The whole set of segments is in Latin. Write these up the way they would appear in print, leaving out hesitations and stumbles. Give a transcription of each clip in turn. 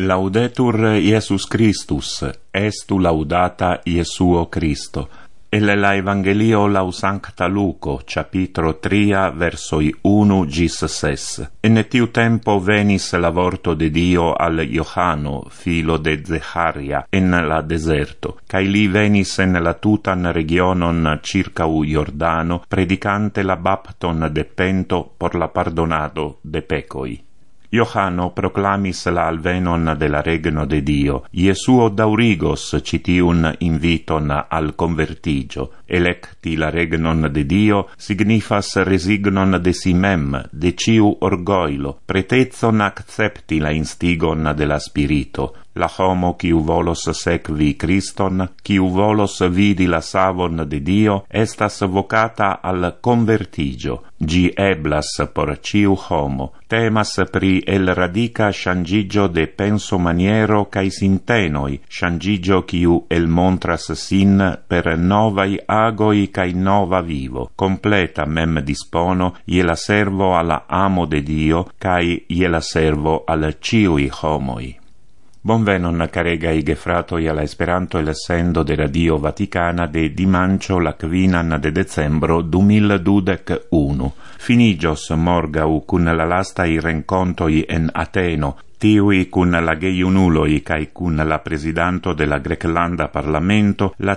Laudetur Iesus Christus, estu laudata Iesuo Christo. El la Evangelio lau Sancta Luco, capitro 3, versoi 1 gis 6. In tiu tempo venis la vorto de Dio al Johano, filo de Zecharia, in la deserto, cae li venis en la tutan regionon circau Jordano, predicante la bapton de pento por la pardonado de pecoi. Johano proclamis la alvenon de la regno de Dio, Iesuo daurigos citiun inviton al convertigio. Electi la regnon de Dio signifas resignon de si mem, de ciu orgoilo, pretezon accepti la instigon de la spirito. La homo quiu volos sequi Christon, quiu volos vidi la savon de Dio, estas vocata al convertigio. Gi eblas por ciu homo. Temas pri el radica changigio de penso maniero cae sintenoi, changigio quiu el montras sin per novai agoi cae nova vivo, completa mem dispono iela servo alla amo de Dio cae iela servo al ciui homoi. Bonvenon caregai gefratoi alla Esperanto el sendo de Radio Vaticana de dimancio la 5 de decembro 2021. Finigios morgau cun la lastai rencontoi en Ateno, tiui cun la geiunuloi cae cun la presidanto de la Greclanda Parlamento, la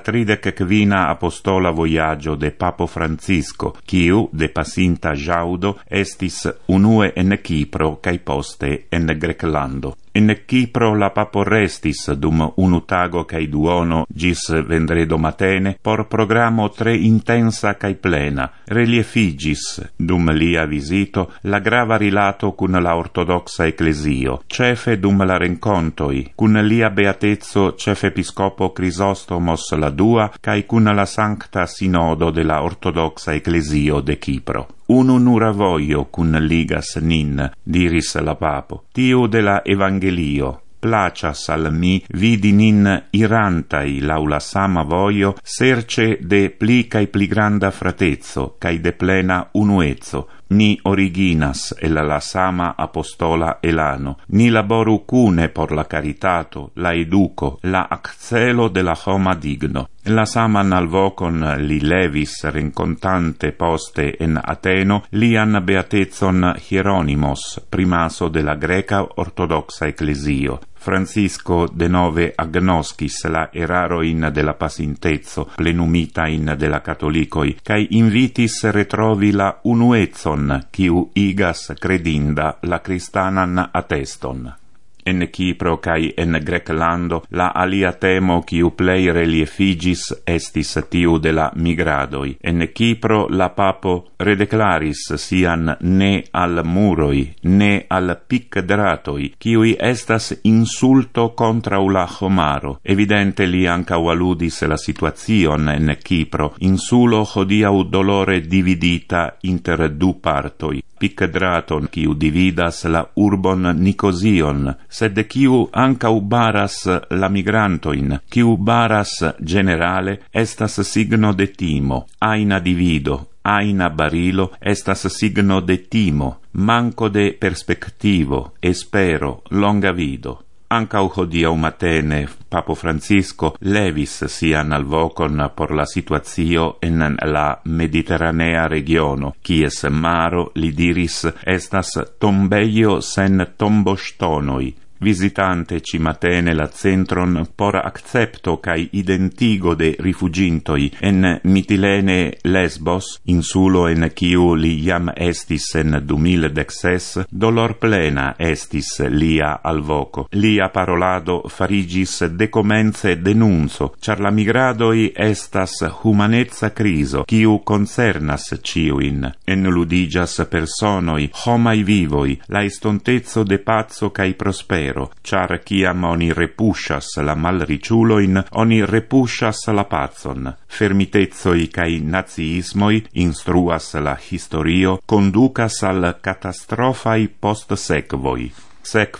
35 apostola voyaggio de Papo Francisco, quiu, de pasinta jaudo, estis unue en Kipro cae poste en Greclando. In Kipro la papo restis dum unu tago cae duono gis vendredo matene por programo tre intensa cae plena. Reliefigis dum lia visito la grava rilato cun la ortodoxa ecclesio, cefe dum la rencontoi, cun lia beatezzo cefe episcopo Crisostomos la dua cae cun la sancta sinodo de la ortodoxa ecclesio de Kipro. Unu nura voio cun ligas nin, diris la papo, tiu de la Evangelio. Placias al mi vidi nin irantai laula sama voio, serce de pli cae pli granda fratezzo, cae de plena unuezzo. Ni originas el la sama apostola elano, ni laboru cune por la caritato, la educo, la accelo de la homa digno. La saman alvocon li levis rencontante poste en Ateno lian beatezon Hieronimos, primaso de la Greca ortodoxa ecclesio. Francisco de nove agnoscis la eraroin de la pasintezzo, plenumitain de la catholicoi, cae invitis retrovi la unuezon, quiu igas credinda la Christanan atteston. En Kipro cae en Greclando la alia temo quiu plei reliefigis estis tiu de la migradoi. En Kipro la papo redeclaris sian ne al muroi, ne al picdratoi, quiui estas insulto contra la homaro. Evidente li ancau aludis la situazion en Kipro, insulo hodiau dolore dividita inter du partoi. Picdraton quiu dividas la urbon Nicosion, sed quiu ancau baras la migrantoin, quiu baras generale estas signo de timo, aina divido, aina barilo estas signo de timo, manco de perspectivo, espero, longa vido. Ancau hodiau matene Papo Francisco levis sian alvocon por la situazio en la mediterranea regiono, quies maro, li diris, estas tombeio sen tombostonoi. Visitante ci matene la centron por accepto cae identigo de rifugintoi en Mitilene Lesbos, insulo en quiu li iam estis en 2016, dolor plena estis lia alvoco. Lia parolado farigis decomence denunzo, char la migradoi estas humanezza criso, quiu concernas ciuin. Enludigas personoi, homai vivoi, la estontezzo de pazzo cae prospero, char ciam oni repuscias la malriciuloin, oni repuscias la pazon. Fermitezoi cae naziismoi, instruas la historio, conducas al catastrofai post-sequoi. Seque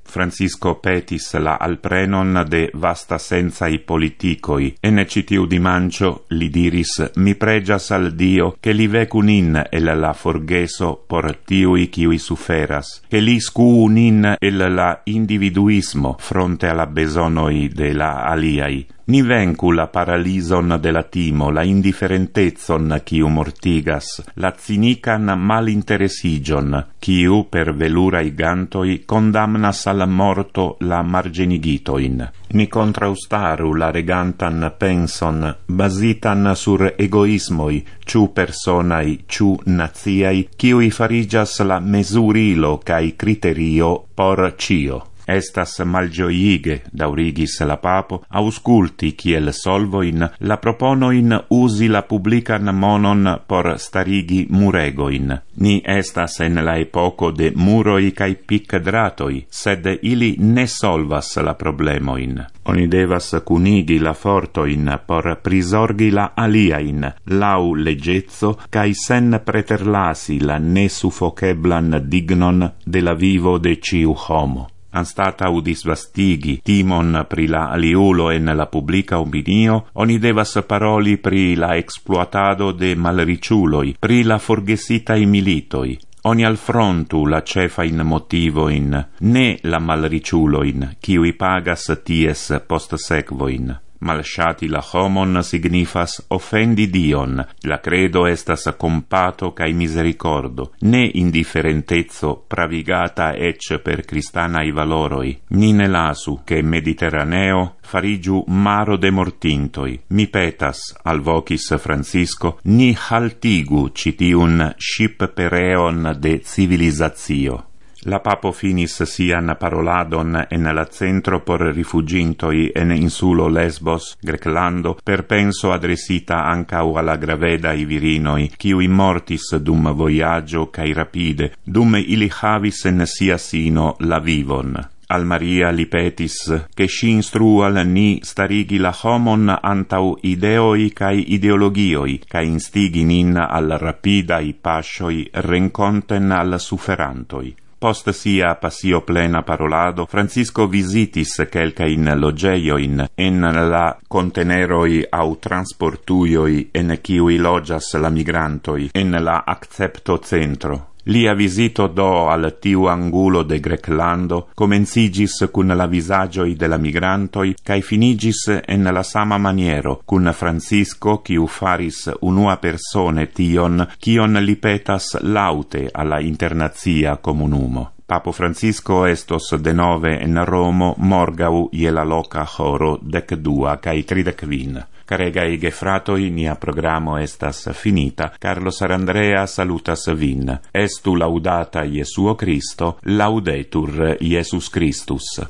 Francisco petis la alprenon de vasta sensai politicoi, en citiu dimancio li diris: mi pregias al Dio che li vecun in el la forgeso por tiui kiui suferas, che li scuun in el la individuismo fronte alla besonoi de la aliai. Ni vencu la paralison de la timo, la indifferentezon quiu mortigas, la cinican malinteresigion, quiu per velurai gantoi condamnas al morto la margenigitoin. Ni contraustaru la regantan penson, basitan sur egoismoi, ciu personai, ciu naziai, quiui farigas la mesurilo cae criterio por cio. Estas malgioige, daurigis la papo, ausculti kiel solvoin la proponoin usi la publican monon por starigi muregoin. Ni estas en la epoco de muroi cae picdratoi, sed ili ne solvas la problemoin. Oni devas cunigi la fortoin por prisorgi la aliain, lau legezzo, cae sen preterlasi la nesufoceblan dignon de la vivo de ciu homo. Anstatau disvastigi timon pri la aliulo en la publica opinio, oni devas paroli pri la exploatado de malriciuloi, pri la forgesitai militoi. Oni alfrontu la cefain motivoin, ne la malriciuloin, kiui pagas ties postsequoin. Malshati la homon signifas offendi Dion, la credo estas compato cae misericordo, ne indifferentezzo pravigata ec per cristanai valoroi. Ni ne lasu che Mediterraneo farigiu maro de mortintoi. Mi petas, alvocis Francisco, ni haltigu citiun ship pereon de civilizatio. La papo finis sian paroladon en la centro por rifugintoi en insulo Lesbos, Greclando, per penso adresita ancau alla gravedai virinoi, quiui mortis dum voyaggio cae rapide, dum ili havis en sia sino la vivon. Al Maria li petis, che si instrual ni starigi la homon antau ideoi cae ideologioi, cae instigi nin al rapidai pascioi renconten al sufferantoi. Post sia passio plena parolado, Francisco visitis quelcain logeioin en la conteneroi au transportuioi en quiui logias la migrantoi en la accepto centro. Lia visito do al tiu angulo de Greclando comencigis cun la visagioi de la migrantoi cae finigis en la sama maniero cun Francisco quiu faris unua persone tion cion li petas laute alla internazia comunumo. Papo Francisco estos denove en Romo morgau je la loca horo 12 cae 35. Caregai gefratoi, nia programo estas finita. Carlos Arandrea salutas vin. Estu laudata Iesuo Cristo, laudetur Iesus Christus.